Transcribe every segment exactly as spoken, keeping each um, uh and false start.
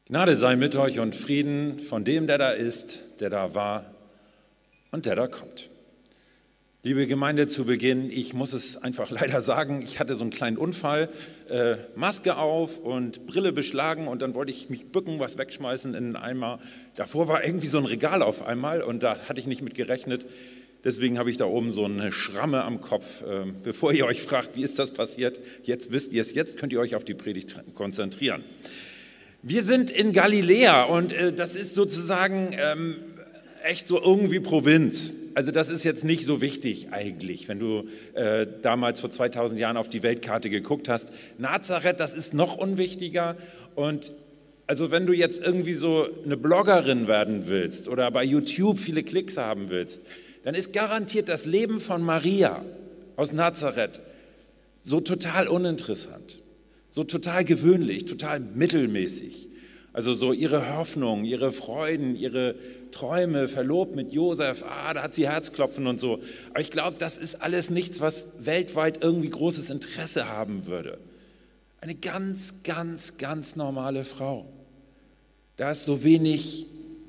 Gnade sei mit euch und Frieden von dem, der da ist, der da war und der da kommt. Liebe Gemeinde, zu Beginn, ich muss es einfach leider sagen, ich hatte so einen kleinen Unfall, äh, Maske auf und Brille beschlagen und dann wollte ich mich bücken, was wegschmeißen in einen Eimer. Davor war irgendwie so ein Regal auf einmal und da hatte ich nicht mit gerechnet. Deswegen habe ich da oben so eine Schramme am Kopf. Äh, bevor ihr euch fragt, wie ist das passiert, jetzt wisst ihr es, jetzt könnt ihr euch auf die Predigt konzentrieren. Wir sind in Galiläa und äh, das ist sozusagen ähm, echt so irgendwie Provinz. Also das ist jetzt nicht so wichtig eigentlich, wenn du äh, damals vor zweitausend Jahren auf die Weltkarte geguckt hast. Nazareth, das ist noch unwichtiger. Und also wenn du jetzt irgendwie so eine Bloggerin werden willst oder bei YouTube viele Klicks haben willst, dann ist garantiert das Leben von Maria aus Nazareth so total uninteressant. So total gewöhnlich, total mittelmäßig. Also so ihre Hoffnung, ihre Freuden, ihre Träume, verlobt mit Josef, ah, da hat sie Herzklopfen und so. Aber ich glaube, das ist alles nichts, was weltweit irgendwie großes Interesse haben würde. Eine ganz, ganz, ganz normale Frau. Da ist so wenig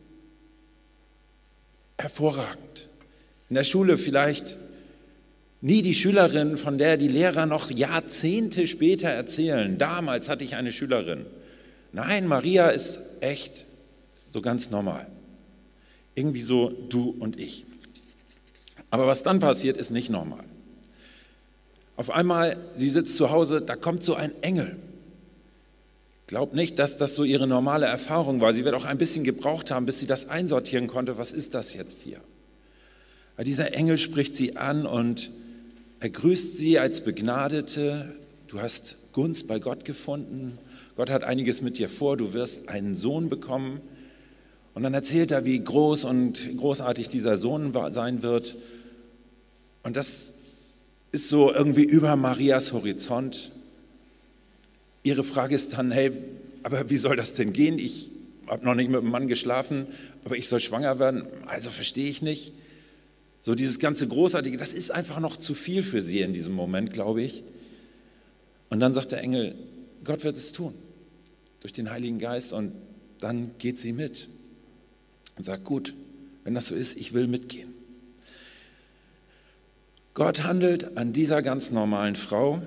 hervorragend. In der Schule vielleicht nie die Schülerin, von der die Lehrer noch Jahrzehnte später erzählen. Damals hatte ich eine Schülerin. Nein, Maria ist echt so ganz normal. Irgendwie so du und ich. Aber was dann passiert, ist nicht normal. Auf einmal, sie sitzt zu Hause, da kommt so ein Engel. Glaubt nicht, dass das so ihre normale Erfahrung war. Sie wird auch ein bisschen gebraucht haben, bis sie das einsortieren konnte. Was ist das jetzt hier? Weil dieser Engel spricht sie an und er grüßt sie als Begnadete. Du hast Gunst bei Gott gefunden. Gott hat einiges mit dir vor. Du wirst einen Sohn bekommen. Und dann erzählt er, wie groß und großartig dieser Sohn sein wird. Und das ist so irgendwie über Marias Horizont. Ihre Frage ist dann, hey, aber wie soll das denn gehen? Ich habe noch nicht mit einem Mann geschlafen, aber ich soll schwanger werden. Also verstehe ich nicht. So dieses ganze Großartige, das ist einfach noch zu viel für sie in diesem Moment, glaube ich. Und dann sagt der Engel, Gott wird es tun, durch den Heiligen Geist. Und dann geht sie mit und sagt, gut, wenn das so ist, ich will mitgehen. Gott handelt an dieser ganz normalen Frau.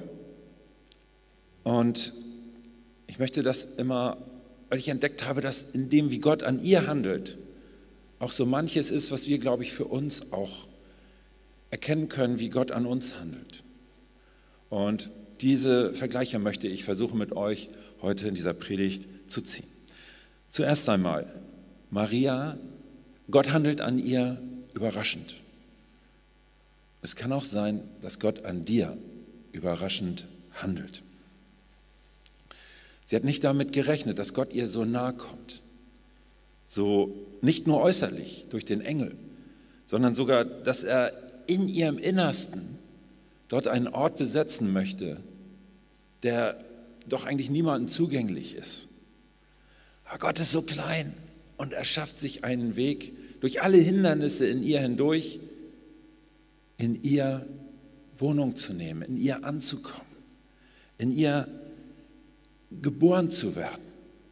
Und ich möchte das immer, weil ich entdeckt habe, dass in dem, wie Gott an ihr handelt, auch so manches ist, was wir, glaube ich, für uns auch erkennen können, wie Gott an uns handelt. Und diese Vergleiche möchte ich versuchen, mit euch heute in dieser Predigt zu ziehen. Zuerst einmal, Maria, Gott handelt an ihr überraschend. Es kann auch sein, dass Gott an dir überraschend handelt. Sie hat nicht damit gerechnet, dass Gott ihr so nahe kommt. So nicht nur äußerlich durch den Engel, sondern sogar, dass er in ihrem Innersten dort einen Ort besetzen möchte, der doch eigentlich niemandem zugänglich ist. Aber Gott ist so klein und er schafft sich einen Weg durch alle Hindernisse in ihr hindurch, in ihr Wohnung zu nehmen, in ihr anzukommen, in ihr geboren zu werden.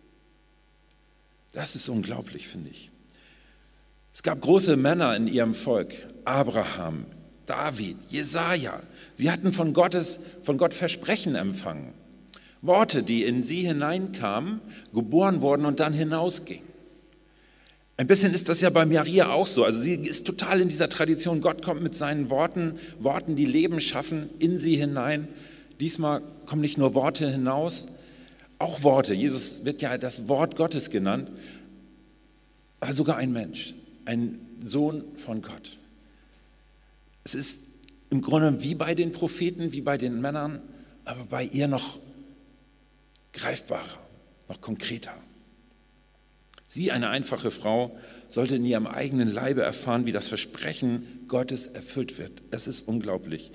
Das ist unglaublich, finde ich. Es gab große Männer in ihrem Volk, Abraham, David, Jesaja. Sie hatten von, Gottes, von Gott Versprechen empfangen. Worte, die in sie hineinkamen, geboren wurden und dann hinausgingen. Ein bisschen ist das ja bei Maria auch so. Also sie ist total in dieser Tradition. Gott kommt mit seinen Worten, Worten, die Leben schaffen, in sie hinein. Diesmal kommen nicht nur Worte hinaus, auch Worte. Jesus wird ja das Wort Gottes genannt, aber sogar ein Mensch, ein Sohn von Gott. Es ist im Grunde wie bei den Propheten, wie bei den Männern, aber bei ihr noch greifbarer, noch konkreter. Sie, eine einfache Frau, sollte in ihrem eigenen Leibe erfahren, wie das Versprechen Gottes erfüllt wird. Das ist unglaublich.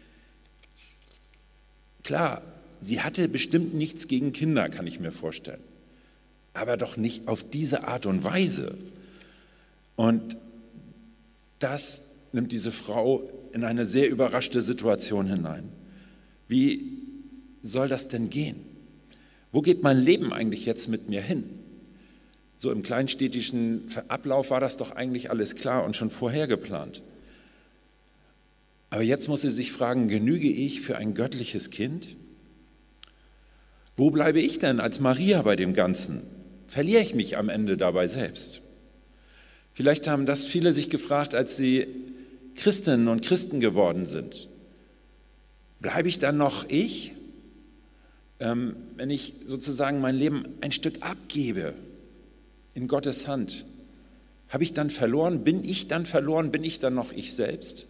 Klar, sie hatte bestimmt nichts gegen Kinder, kann ich mir vorstellen. Aber doch nicht auf diese Art und Weise. Und das nimmt diese Frau in eine sehr überraschte Situation hinein. Wie soll das denn gehen? Wo geht mein Leben eigentlich jetzt mit mir hin? So im kleinstädtischen Ablauf war das doch eigentlich alles klar und schon vorher geplant. Aber jetzt muss sie sich fragen, genüge ich für ein göttliches Kind? Wo bleibe ich denn als Maria bei dem Ganzen? Verliere ich mich am Ende dabei selbst? Vielleicht haben das viele sich gefragt, als sie Christinnen und Christen geworden sind. Bleibe ich dann noch ich, ähm, wenn ich sozusagen mein Leben ein Stück abgebe in Gottes Hand? Habe ich dann verloren? Bin ich dann verloren? Bin ich dann noch ich selbst?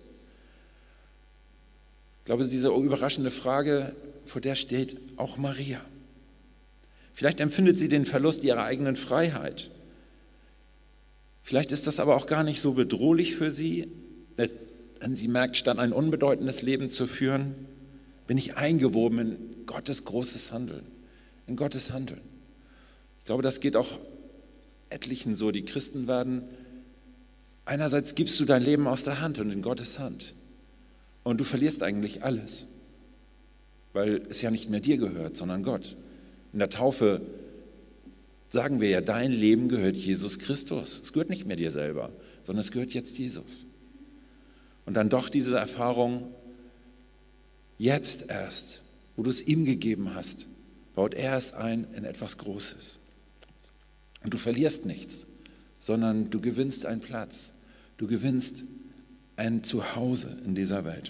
Ich glaube, diese überraschende Frage, vor der steht auch Maria. Vielleicht empfindet sie den Verlust ihrer eigenen Freiheit. Vielleicht ist das aber auch gar nicht so bedrohlich für sie, denn sie merkt, statt ein unbedeutendes Leben zu führen, bin ich eingewoben in Gottes großes Handeln, in Gottes Handeln. Ich glaube, das geht auch etlichen so, die Christen werden. Einerseits gibst du dein Leben aus der Hand und in Gottes Hand und du verlierst eigentlich alles, weil es ja nicht mehr dir gehört, sondern Gott. In der Taufe sagen wir ja, dein Leben gehört Jesus Christus. Es gehört nicht mehr dir selber, sondern es gehört jetzt Jesus. Und dann doch diese Erfahrung, jetzt erst, wo du es ihm gegeben hast, baut er es ein in etwas Großes. Und du verlierst nichts, sondern du gewinnst einen Platz. Du gewinnst ein Zuhause in dieser Welt.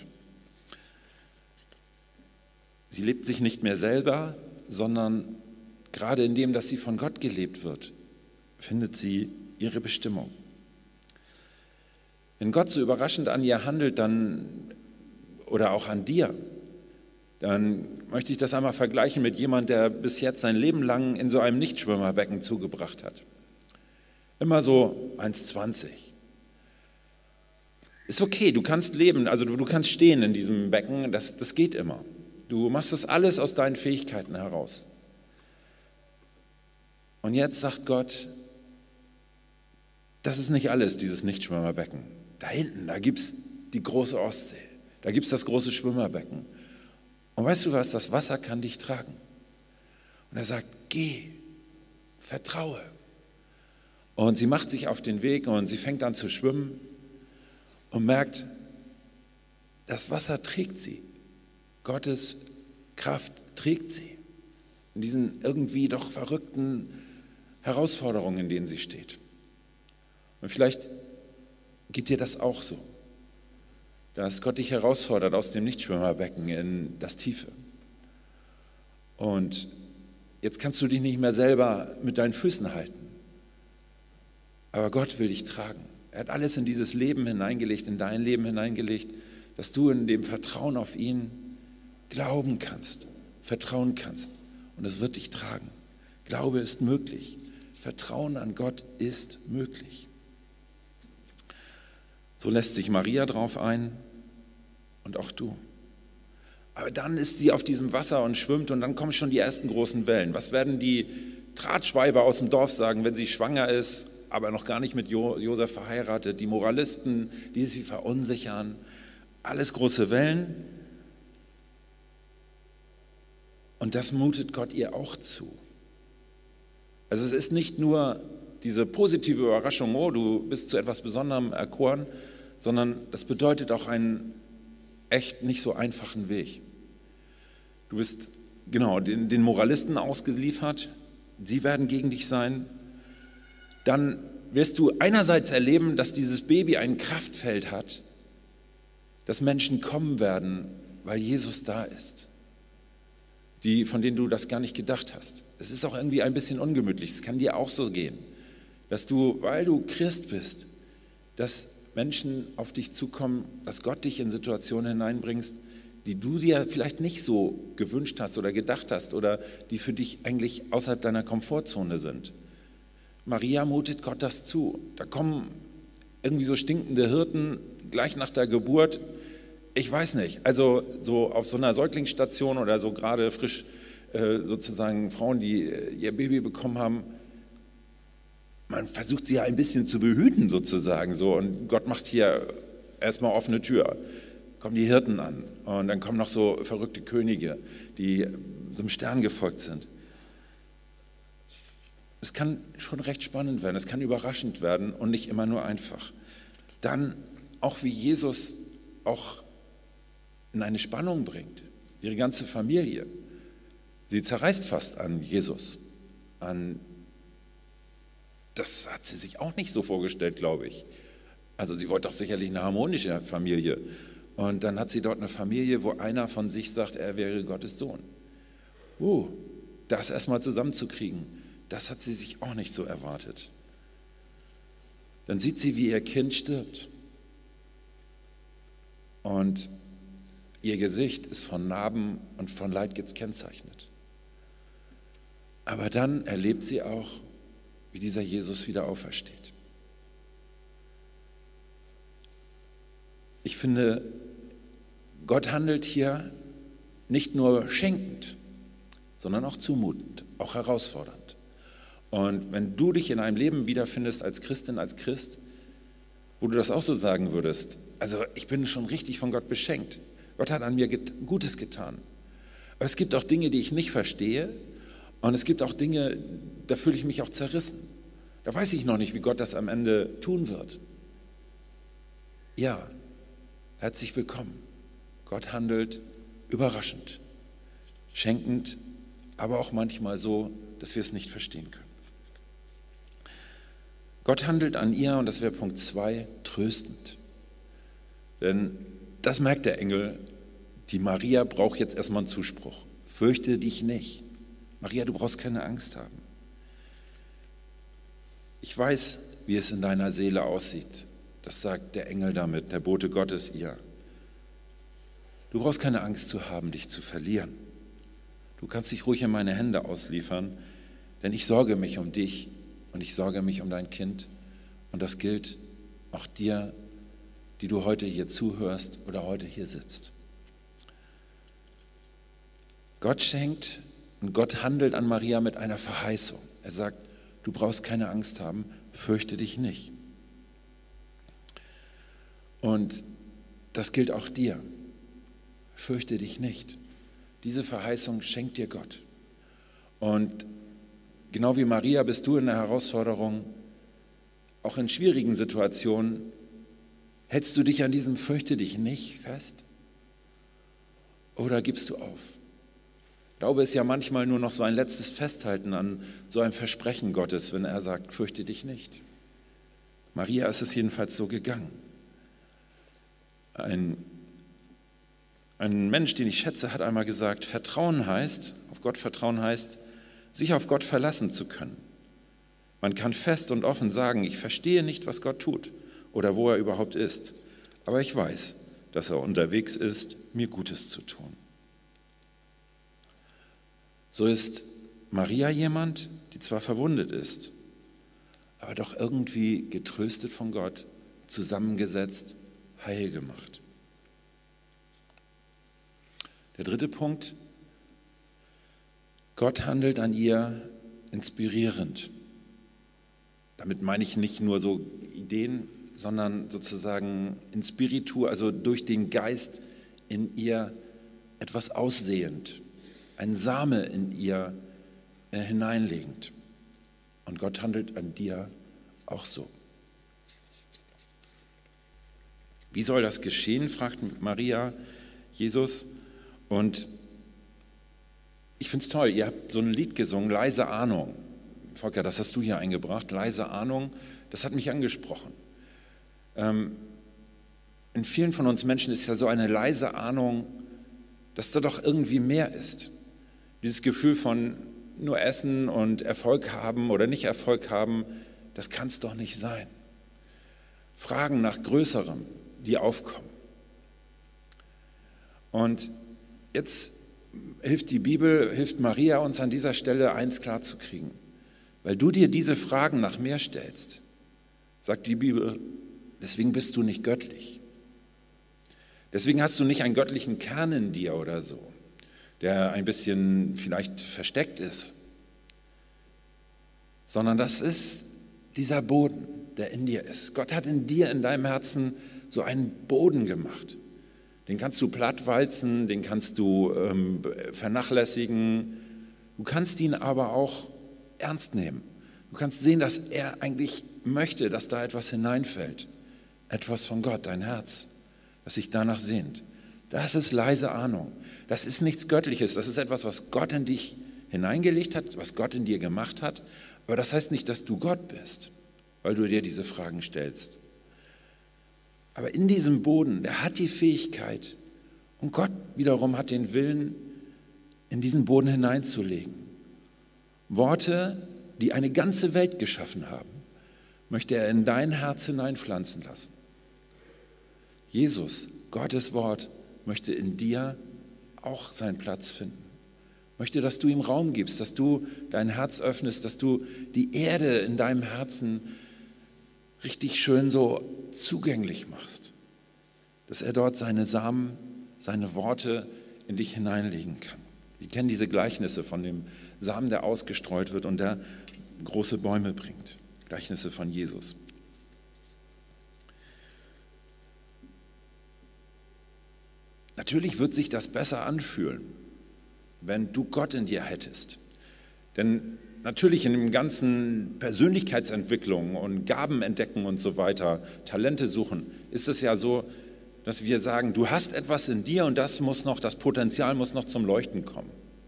Sie lebt sich nicht mehr selber, sondern gerade in dem, dass sie von Gott gelebt wird, findet sie ihre Bestimmung. Wenn Gott so überraschend an ihr handelt, dann, oder auch an dir, dann möchte ich das einmal vergleichen mit jemandem, der bis jetzt sein Leben lang in so einem Nichtschwimmerbecken zugebracht hat. Immer so eins zwanzig. Ist okay, du kannst leben, also du, du kannst stehen in diesem Becken, das, das geht immer. Du machst das alles aus deinen Fähigkeiten heraus. Und jetzt sagt Gott, das ist nicht alles, dieses Nichtschwimmerbecken. Da hinten, da gibt es die große Ostsee, da gibt es das große Schwimmerbecken. Und weißt du was, das Wasser kann dich tragen. Und er sagt, geh, vertraue. Und sie macht sich auf den Weg und sie fängt an zu schwimmen und merkt, das Wasser trägt sie. Gottes Kraft trägt sie in diesen irgendwie doch verrückten Herausforderungen, in denen sie steht. Und vielleicht geht dir das auch so, dass Gott dich herausfordert aus dem Nichtschwimmerbecken in das Tiefe. Und jetzt kannst du dich nicht mehr selber mit deinen Füßen halten. Aber Gott will dich tragen. Er hat alles in dieses Leben hineingelegt, in dein Leben hineingelegt, dass du in dem Vertrauen auf ihn glauben kannst, vertrauen kannst. Und es wird dich tragen. Glaube ist möglich. Vertrauen an Gott ist möglich. So lässt sich Maria drauf ein und auch du. Aber dann ist sie auf diesem Wasser und schwimmt und dann kommen schon die ersten großen Wellen. Was werden die Tratschweiber aus dem Dorf sagen, wenn sie schwanger ist, aber noch gar nicht mit Jo- Josef verheiratet? Die Moralisten, die sie verunsichern. Alles große Wellen. Und das mutet Gott ihr auch zu. Also es ist nicht nur diese positive Überraschung, oh, du bist zu etwas Besonderem erkoren, sondern das bedeutet auch einen echt nicht so einfachen Weg. Du bist genau den, den Moralisten ausgeliefert, sie werden gegen dich sein. Dann wirst du einerseits erleben, dass dieses Baby ein Kraftfeld hat, dass Menschen kommen werden, weil Jesus da ist, die, von denen du das gar nicht gedacht hast. Es ist auch irgendwie ein bisschen ungemütlich, es kann dir auch so gehen, dass du, weil du Christ bist, dass Menschen auf dich zukommen, dass Gott dich in Situationen hineinbringst, die du dir vielleicht nicht so gewünscht hast oder gedacht hast oder die für dich eigentlich außerhalb deiner Komfortzone sind. Maria mutet Gott das zu. Da kommen irgendwie so stinkende Hirten gleich nach der Geburt. Ich weiß nicht, also so auf so einer Säuglingsstation oder so gerade frisch äh, sozusagen Frauen, die äh, ihr Baby bekommen haben, man versucht sie ja ein bisschen zu behüten sozusagen so und Gott macht hier erstmal offene Tür. Kommen die Hirten an und dann kommen noch so verrückte Könige, die so einem Stern gefolgt sind. es kann schon recht spannend werden, es kann überraschend werden und nicht immer nur einfach. Dann auch wie Jesus auch in eine Spannung bringt, ihre ganze Familie. Sie zerreißt fast an Jesus, an, das hat sie sich auch nicht so vorgestellt, glaube ich. Also sie wollte doch sicherlich eine harmonische Familie. Und dann hat sie dort eine Familie, wo einer von sich sagt, er wäre Gottes Sohn. Uh, das erstmal zusammenzukriegen, das hat sie sich auch nicht so erwartet. Dann sieht sie, wie ihr Kind stirbt. Und ihr Gesicht ist von Narben und von Leid gekennzeichnet. Aber dann erlebt sie auch, wie dieser Jesus wieder aufersteht. Ich finde, Gott handelt hier nicht nur schenkend, sondern auch zumutend, auch herausfordernd. Und wenn du dich in einem Leben wiederfindest als Christin, als Christ, wo du das auch so sagen würdest, also ich bin schon richtig von Gott beschenkt. Gott hat an mir Gutes getan. Aber es gibt auch Dinge, die ich nicht verstehe. Und es gibt auch Dinge, da fühle ich mich auch zerrissen. Da weiß ich noch nicht, wie Gott das am Ende tun wird. Ja, herzlich willkommen. Gott handelt überraschend, schenkend, aber auch manchmal so, dass wir es nicht verstehen können. Gott handelt an ihr, und das wäre Punkt zwei, tröstend. Denn das merkt der Engel, die Maria braucht jetzt erstmal einen Zuspruch. Fürchte dich nicht. Maria, du brauchst keine Angst haben. Ich weiß, wie es in deiner Seele aussieht. Das sagt der Engel damit, der Bote Gottes ihr. Du brauchst keine Angst zu haben, dich zu verlieren. Du kannst dich ruhig in meine Hände ausliefern, denn ich sorge mich um dich und ich sorge mich um dein Kind. Und das gilt auch dir, die du heute hier zuhörst oder heute hier sitzt. Gott schenkt und Gott handelt an Maria mit einer Verheißung. Er sagt, du brauchst keine Angst haben, fürchte dich nicht. Und das gilt auch dir. Fürchte dich nicht. Diese Verheißung schenkt dir Gott. Und genau wie Maria bist du in der Herausforderung, auch in schwierigen Situationen, hältst du dich an diesem Fürchte dich nicht fest? Oder gibst du auf? Glaube ist ja manchmal nur noch so ein letztes Festhalten an so ein Versprechen Gottes, wenn er sagt, fürchte dich nicht. Maria ist es jedenfalls so gegangen. Ein, ein Mensch, den ich schätze, hat einmal gesagt, Vertrauen heißt, auf Gott vertrauen heißt, sich auf Gott verlassen zu können. Man kann fest und offen sagen, ich verstehe nicht, was Gott tut oder wo er überhaupt ist, aber ich weiß, dass er unterwegs ist, mir Gutes zu tun. So ist Maria jemand, die zwar verwundet ist, aber doch irgendwie getröstet von Gott, zusammengesetzt, heil gemacht. Der dritte Punkt, Gott handelt an ihr inspirierend. Damit meine ich nicht nur so Ideen, sondern sozusagen in spiritu, also durch den Geist in ihr etwas aussehend, ein Same in ihr äh, hineinlegend. Und Gott handelt an dir auch so. Wie soll das geschehen, fragt Maria Jesus. Und ich finde es toll, ihr habt so ein Lied gesungen, Leise Ahnung. Volker, das hast du hier eingebracht, Leise Ahnung, das hat mich angesprochen. Ähm, in vielen von uns Menschen ist ja so eine leise Ahnung, dass da doch irgendwie mehr ist. Dieses Gefühl von nur Essen und Erfolg haben oder nicht Erfolg haben, das kann es doch nicht sein. Fragen nach Größerem, die aufkommen. Und jetzt hilft die Bibel, hilft Maria uns an dieser Stelle eins klarzukriegen. Weil du dir diese Fragen nach mehr stellst, sagt die Bibel, deswegen bist du nicht göttlich. Deswegen hast du nicht einen göttlichen Kern in dir oder so, der ein bisschen vielleicht versteckt ist, sondern das ist dieser Boden, der in dir ist. Gott hat in dir, in deinem Herzen so einen Boden gemacht. Den kannst du plattwalzen, den kannst du ähm, vernachlässigen, du kannst ihn aber auch ernst nehmen. Du kannst sehen, dass er eigentlich möchte, dass da etwas hineinfällt. Etwas von Gott, dein Herz, das sich danach sehnt. Das ist leise Ahnung. Das ist nichts Göttliches. Das ist etwas, was Gott in dich hineingelegt hat, was Gott in dir gemacht hat. Aber das heißt nicht, dass du Gott bist, weil du dir diese Fragen stellst. Aber in diesem Boden, der hat die Fähigkeit, und Gott wiederum hat den Willen, in diesen Boden hineinzulegen. Worte, die eine ganze Welt geschaffen haben, möchte er in dein Herz hineinpflanzen lassen. Jesus, Gottes Wort, möchte in dir auch seinen Platz finden. Möchte, dass du ihm Raum gibst, dass du dein Herz öffnest, dass du die Erde in deinem Herzen richtig schön so zugänglich machst. Dass er dort seine Samen, seine Worte in dich hineinlegen kann. Wir kennen diese Gleichnisse von dem Samen, der ausgestreut wird und der große Bäume bringt. Gleichnisse von Jesus. Natürlich wird sich das besser anfühlen, wenn du Gott in dir hättest. Denn natürlich in dem ganzen Persönlichkeitsentwicklung und Gaben entdecken und so weiter, Talente suchen, ist es ja so, dass wir sagen, du hast etwas in dir und das muss noch, das Potenzial muss noch zum Leuchten kommen.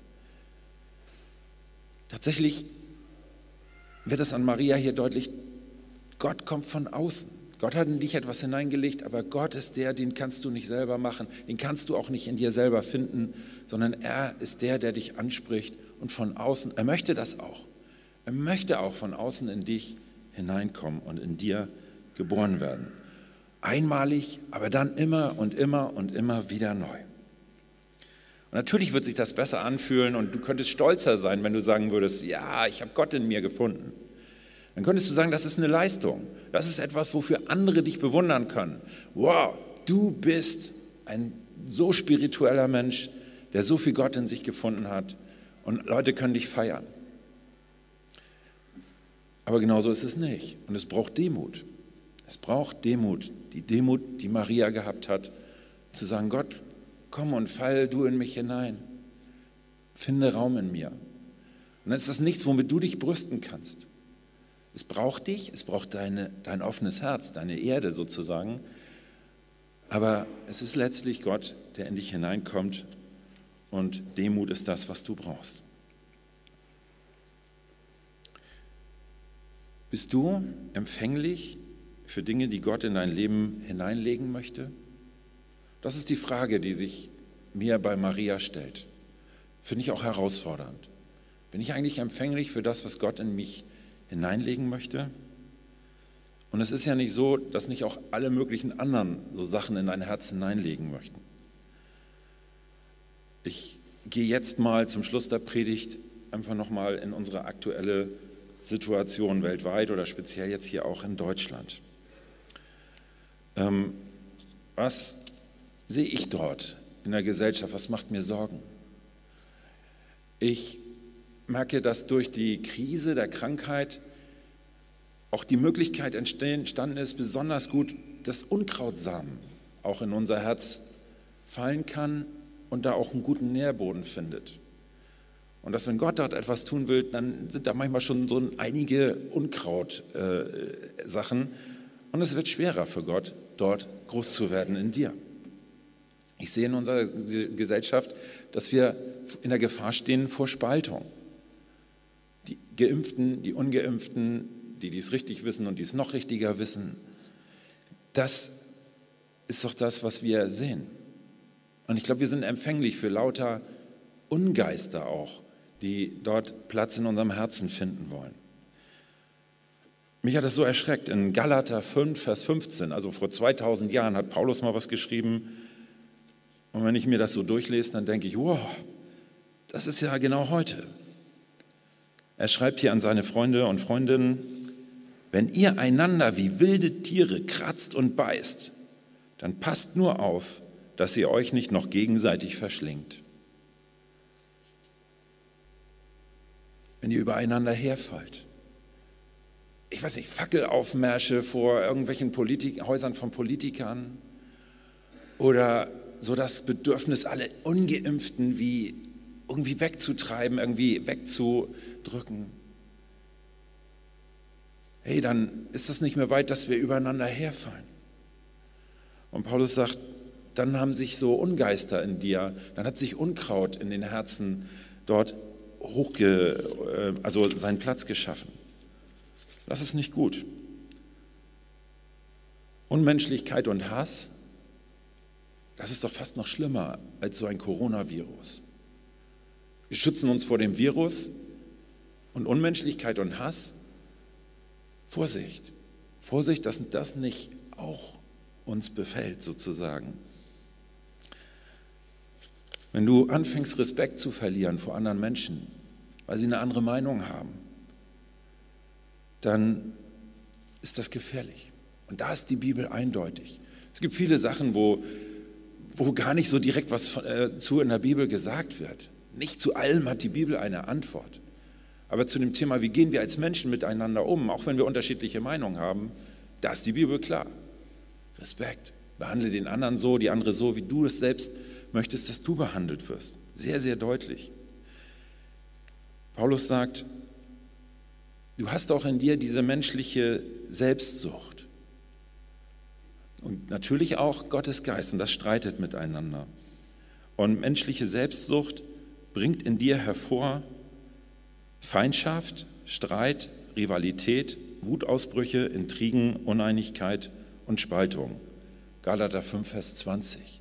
Tatsächlich wird es an Maria hier deutlich, Gott kommt von außen. Gott hat in dich etwas hineingelegt, aber Gott ist der, den kannst du nicht selber machen, den kannst du auch nicht in dir selber finden, sondern er ist der, der dich anspricht und von außen, er möchte das auch. Er möchte auch von außen in dich hineinkommen und in dir geboren werden. Einmalig, aber dann immer und immer und immer wieder neu. Und natürlich wird sich das besser anfühlen und du könntest stolzer sein, wenn du sagen würdest, ja, ich habe Gott in mir gefunden. Dann könntest du sagen, das ist eine Leistung. Das ist etwas, wofür andere dich bewundern können. Wow, du bist ein so spiritueller Mensch, der so viel Gott in sich gefunden hat und Leute können dich feiern. Aber genauso ist es nicht und es braucht Demut. Es braucht Demut, die Demut, die Maria gehabt hat, zu sagen, Gott, komm und fall du in mich hinein. Finde Raum in mir. Und dann ist das nichts, womit du dich brüsten kannst. Es braucht dich, es braucht deine, dein offenes Herz, deine Erde sozusagen. Aber es ist letztlich Gott, der in dich hineinkommt und Demut ist das, was du brauchst. Bist du empfänglich für Dinge, die Gott in dein Leben hineinlegen möchte? Das ist die Frage, die sich mir bei Maria stellt. Finde ich auch herausfordernd. Bin ich eigentlich empfänglich für das, was Gott in mich hineinlegen möchte? Und es ist ja nicht so, dass nicht auch alle möglichen anderen so Sachen in dein Herz hineinlegen möchten. Ich gehe jetzt mal zum Schluss der Predigt einfach nochmal in unsere aktuelle Situation weltweit oder speziell jetzt hier auch in Deutschland. Ähm, was sehe ich dort in der Gesellschaft? Was macht mir Sorgen? Ich merke, dass durch die Krise der Krankheit auch die Möglichkeit entstanden ist, besonders gut, dass Unkrautsamen auch in unser Herz fallen kann und da auch einen guten Nährboden findet. Und dass, wenn Gott dort etwas tun will, dann sind da manchmal schon so einige Unkraut-Sachen äh, und es wird schwerer für Gott, dort groß zu werden in dir. Ich sehe in unserer Gesellschaft, dass wir in der Gefahr stehen vor Spaltung. Die Geimpften, die Ungeimpften, die dies richtig wissen und dies noch richtiger wissen, das ist doch das, was wir sehen. Und ich glaube, wir sind empfänglich für lauter Ungeister auch, die dort Platz in unserem Herzen finden wollen. Mich hat das so erschreckt. In Galater fünf, Vers fünfzehn, also vor zweitausend Jahren, hat Paulus mal was geschrieben. Und wenn ich mir das so durchlese, dann denke ich, wow, das ist ja genau heute. Er schreibt hier an seine Freunde und Freundinnen, wenn ihr einander wie wilde Tiere kratzt und beißt, dann passt nur auf, dass ihr euch nicht noch gegenseitig verschlingt. Wenn ihr übereinander herfallt. Ich weiß nicht, Fackelaufmärsche vor irgendwelchen Politik- Häusern von Politikern oder so das Bedürfnis, alle Ungeimpften wie irgendwie wegzutreiben, irgendwie wegzudrücken. hey, dann ist es nicht mehr weit, dass wir übereinander herfallen. Und Paulus sagt, dann haben sich so Ungeister in dir, dann hat sich Unkraut in den Herzen dort hochge, also seinen Platz geschaffen. Das ist nicht gut. Unmenschlichkeit und Hass, das ist doch fast noch schlimmer als so ein Coronavirus. Wir schützen uns vor dem Virus und Unmenschlichkeit und Hass. Vorsicht, Vorsicht, dass das nicht auch uns befällt sozusagen. Wenn du anfängst, Respekt zu verlieren vor anderen Menschen, weil sie eine andere Meinung haben, dann ist das gefährlich. Und da ist die Bibel eindeutig. Es gibt viele Sachen, wo, wo gar nicht so direkt was von, äh, zu in der Bibel gesagt wird. Nicht zu allem hat die Bibel eine Antwort. Aber zu dem Thema, wie gehen wir als Menschen miteinander um, auch wenn wir unterschiedliche Meinungen haben, da ist die Bibel klar. Respekt. Behandle den anderen so, die andere so, wie du es selbst möchtest, dass du behandelt wirst. Sehr, sehr deutlich. Paulus sagt, du hast auch in dir diese menschliche Selbstsucht. Und natürlich auch Gottes Geist, und das streitet miteinander. Und menschliche Selbstsucht bringt in dir hervor Feindschaft, Streit, Rivalität, Wutausbrüche, Intrigen, Uneinigkeit und Spaltung. Galater fünf, Vers zwanzig.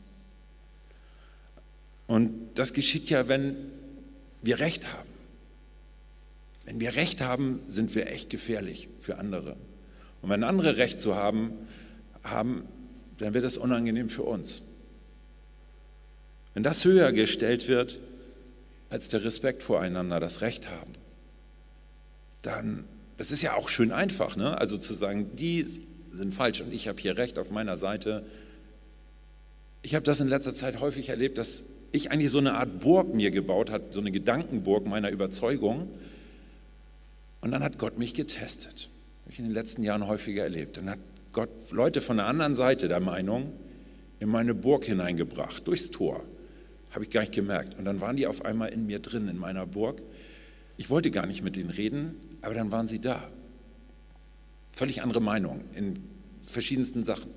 Und das geschieht ja, wenn wir Recht haben. Wenn wir Recht haben, sind wir echt gefährlich für andere. Und wenn andere Recht zu haben, haben, dann wird das unangenehm für uns. Wenn das höher gestellt wird als der Respekt voreinander, das Recht haben, dann, das ist ja auch schön einfach, ne? Also zu sagen, die sind falsch und ich habe hier Recht auf meiner Seite. Ich habe das in letzter Zeit häufig erlebt, dass ich eigentlich so eine Art Burg mir gebaut habe, so eine Gedankenburg meiner Überzeugung. Und dann hat Gott mich getestet. Habe ich in den letzten Jahren häufiger erlebt. Dann hat Gott Leute von der anderen Seite der Meinung in meine Burg hineingebracht, durchs Tor. Habe ich gar nicht gemerkt. Und dann waren die auf einmal in mir drin, in meiner Burg. Ich wollte gar nicht mit denen reden, aber dann waren sie da. Völlig andere Meinung in verschiedensten Sachen.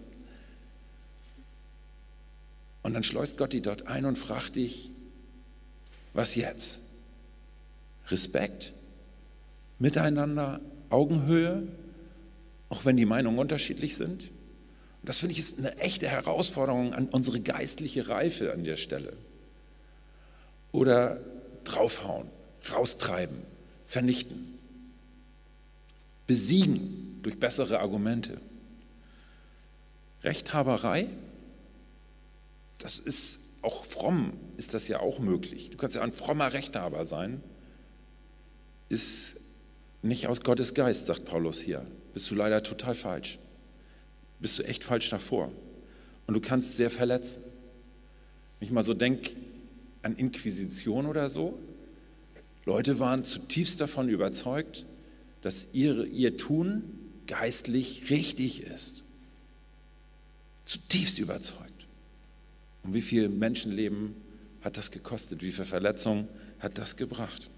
Und dann schleust Gott die dort ein und fragt dich, was jetzt? Respekt? Miteinander? Augenhöhe? Auch wenn die Meinungen unterschiedlich sind? Und das finde ich ist eine echte Herausforderung an unsere geistliche Reife an der Stelle. Oder draufhauen, raustreiben, vernichten, besiegen durch bessere Argumente. Rechthaberei, das ist auch fromm, ist das ja auch möglich. Du kannst ja ein frommer Rechthaber sein, ist nicht aus Gottes Geist, sagt Paulus hier. Bist du leider total falsch. Bist du echt falsch davor. Und du kannst sehr verletzen. Wenn ich mal so denke an Inquisition oder so, Leute waren zutiefst davon überzeugt, dass ihre, ihr Tun geistlich richtig ist. Zutiefst überzeugt. Und wie viel Menschenleben hat das gekostet? Wie viel Verletzungen hat das gebracht?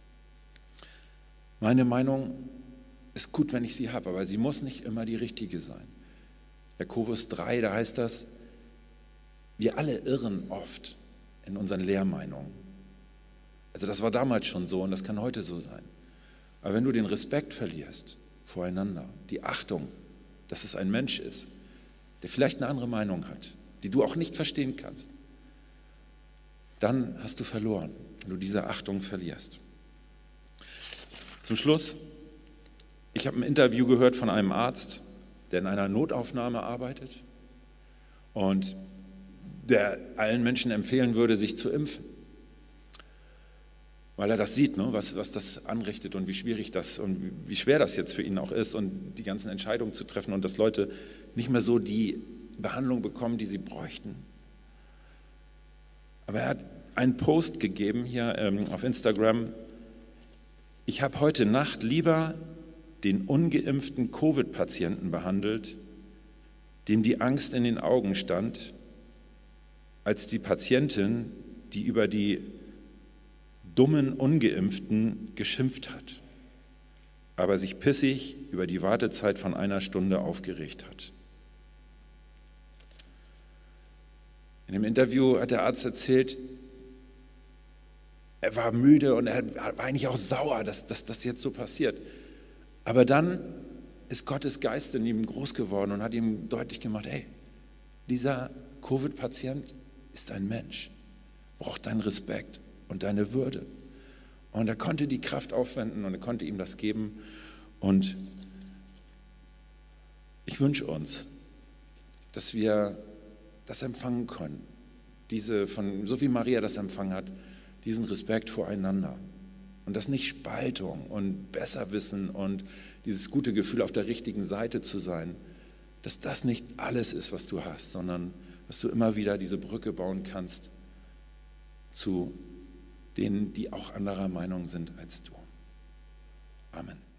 Meine Meinung ist gut, wenn ich sie habe, aber sie muss nicht immer die richtige sein. Jakobus drei, da heißt das, wir alle irren oft in unseren Lehrmeinungen. Also das war damals schon so und das kann heute so sein. Aber wenn du den Respekt verlierst voreinander, die Achtung, dass es ein Mensch ist, der vielleicht eine andere Meinung hat, die du auch nicht verstehen kannst, dann hast du verloren, wenn du diese Achtung verlierst. Zum Schluss, ich habe ein Interview gehört von einem Arzt, der in einer Notaufnahme arbeitet und der allen Menschen empfehlen würde, sich zu impfen. Weil er das sieht, ne, was, was das anrichtet und wie schwierig das und wie, wie schwer das jetzt für ihn auch ist und die ganzen Entscheidungen zu treffen und dass Leute nicht mehr so die Behandlung bekommen, die sie bräuchten. Aber er hat einen Post gegeben hier ähm, auf Instagram. Ich habe heute Nacht lieber den ungeimpften Covid-Patienten behandelt, dem die Angst in den Augen stand, als die Patientin, die über die dummen Ungeimpften geschimpft hat. aber sich pissig über die Wartezeit von einer Stunde aufgeregt hat. In dem Interview hat der Arzt erzählt, er war müde und er war eigentlich auch sauer, dass, dass das jetzt so passiert. Aber dann ist Gottes Geist in ihm groß geworden und hat ihm deutlich gemacht, hey, dieser Covid-Patient ist ein Mensch, braucht deinen Respekt und deine Würde. Und er konnte die Kraft aufwenden und er konnte ihm das geben. Und ich wünsche uns, dass wir das empfangen können, diese von, so wie Maria das empfangen hat, diesen Respekt voreinander. Und das nicht Spaltung und Besserwissen und dieses gute Gefühl, auf der richtigen Seite zu sein, dass das nicht alles ist, was du hast, sondern dass du immer wieder diese Brücke bauen kannst zu denen, die auch anderer Meinung sind als du. Amen.